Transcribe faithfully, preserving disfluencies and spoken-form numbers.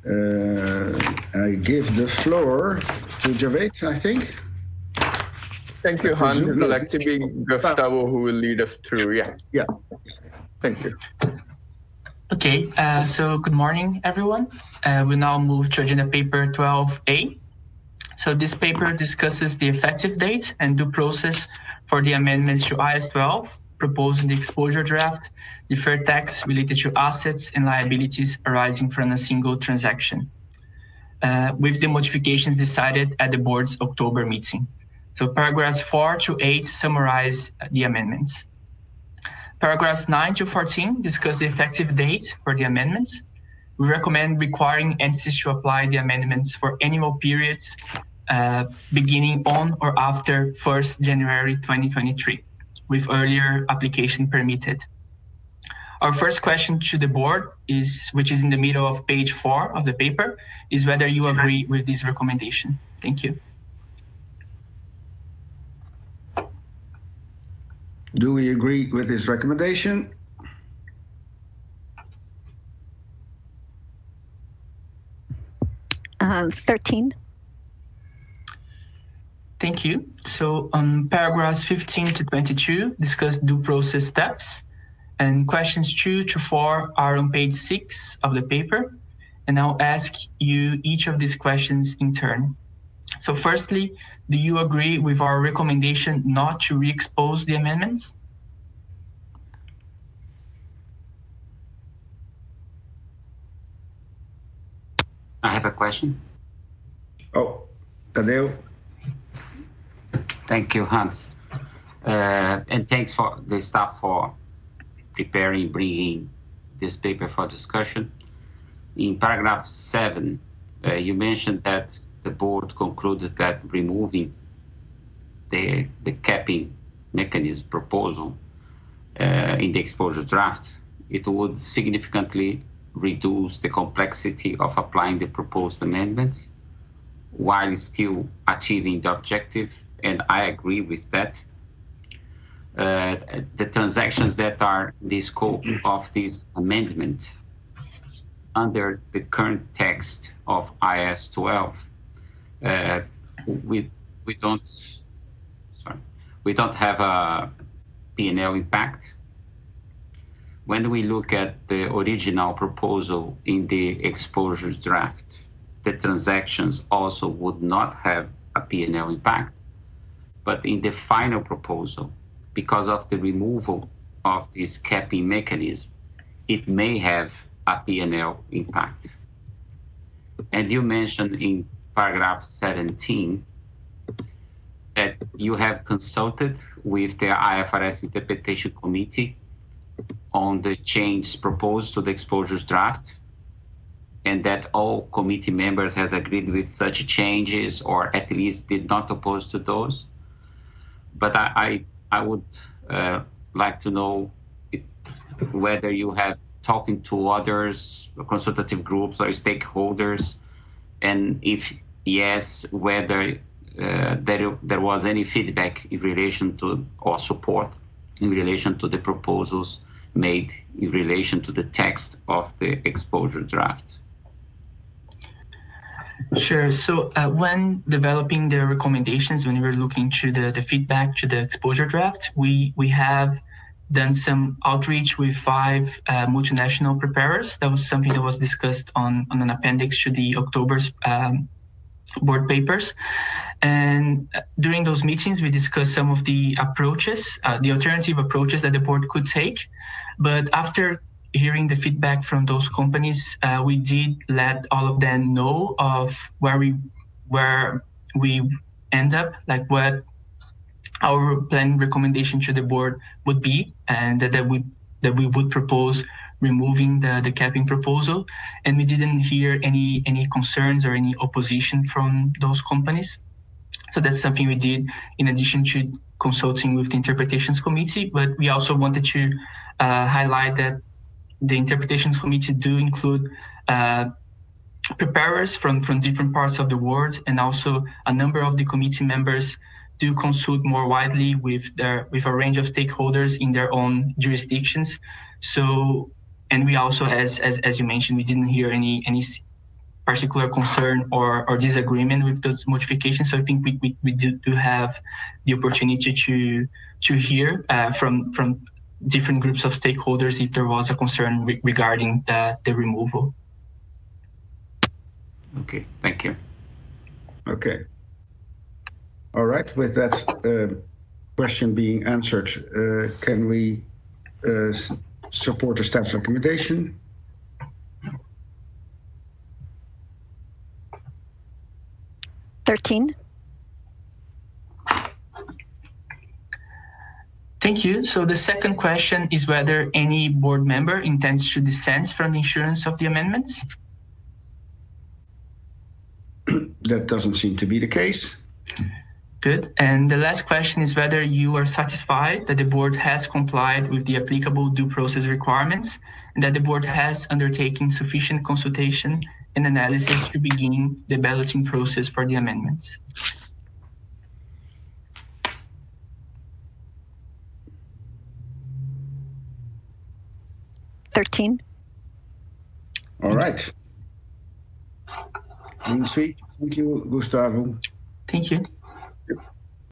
Uh, I give the floor to Javed, I think. Thank you, Han. It will actually be Gustavo who will lead us through. Yeah. Yeah. Thank you. Okay, uh, so good morning, everyone. Uh, we now move to agenda paper twelve A. So this paper discusses the effective date and due process for the amendments to I A S twelve proposed in the exposure draft, deferred tax related to assets and liabilities arising from a single transaction, uh, with the modifications decided at the board's October meeting. So paragraphs four to eight summarize the amendments. Paragraphs nine to fourteen discuss the effective date for the amendments. We recommend requiring entities to apply the amendments for annual periods uh, beginning on or after first January twenty twenty-three, with earlier application permitted. Our first question to the board is, which is in the middle of page four of the paper, is whether you agree with this recommendation. Thank you. Do we agree with this recommendation? Uh, thirteen. Thank you. So on paragraphs fifteen to twenty-two, discuss due process steps. And questions two to four are on page six of the paper. And I'll ask you each of these questions in turn. So firstly, do you agree with our recommendation not to re-expose the amendments? I have a question. Oh, Tadeu. Thank you, Hans. Uh, and thanks for the staff for preparing, bringing this paper for discussion. In paragraph seven, uh, you mentioned that the board concluded that removing the, the capping mechanism proposal uh, in the exposure draft, it would significantly reduce the complexity of applying the proposed amendments while still achieving the objective, and I agree with that. Uh, the transactions that are in the scope of this amendment under the current text of I A S twelve, uh, we we don't sorry we don't have a P and L impact. When we look at the original proposal in the exposure draft, the transactions also would not have a P and L impact, but in the final proposal, because of the removal of this capping mechanism, it may have a P and L impact. And you mentioned in paragraph seventeen that you have consulted with the I F R S Interpretation Committee on the changes proposed to the exposures draft, and that all committee members has agreed with such changes, or at least did not oppose to those. But I, I I would uh, like to know it, whether you have talking to others, consultative groups or stakeholders, and if yes, whether uh, there, there was any feedback in relation to, or support in relation to the proposals made in relation to the text of the exposure draft. Sure. So uh, when developing the recommendations, when we were looking to the, the feedback to the exposure draft, we, we have done some outreach with five uh, multinational preparers. That was something that was discussed on, on an appendix to the October's um, board papers. And during those meetings, we discussed some of the approaches, uh, the alternative approaches that the board could take. But after hearing the feedback from those companies, uh, we did let all of them know of where we where we end up, like what our plan recommendation to the board would be, and that, that we that we would propose removing the, the capping proposal. And we didn't hear any any concerns or any opposition from those companies. So that's something we did in addition to consulting with the interpretations committee. But we also wanted to uh, highlight that the interpretations committee do include uh, preparers from, from different parts of the world, and also a number of the committee members do consult more widely with their with a range of stakeholders in their own jurisdictions. So, and we also, as as, as you mentioned, we didn't hear any any particular concern or, or disagreement with those modifications. So I think we, we, we do, do have the opportunity to to hear uh, from from different groups of stakeholders if there was a concern re regarding the, the removal. Okay, thank you. Okay. All right, with that uh, question being answered, uh, can we uh, support the staff recommendation? thirteen. Thank you. So the second question is whether any board member intends to dissent from the issuance of the amendments. That doesn't seem to be the case. Good. And the last question is whether you are satisfied that the board has complied with the applicable due process requirements and that the board has undertaken sufficient consultation and analysis to begin the balloting process for the amendments. thirteen. All right. Clean sweep. Thank you, Gustavo. Thank you.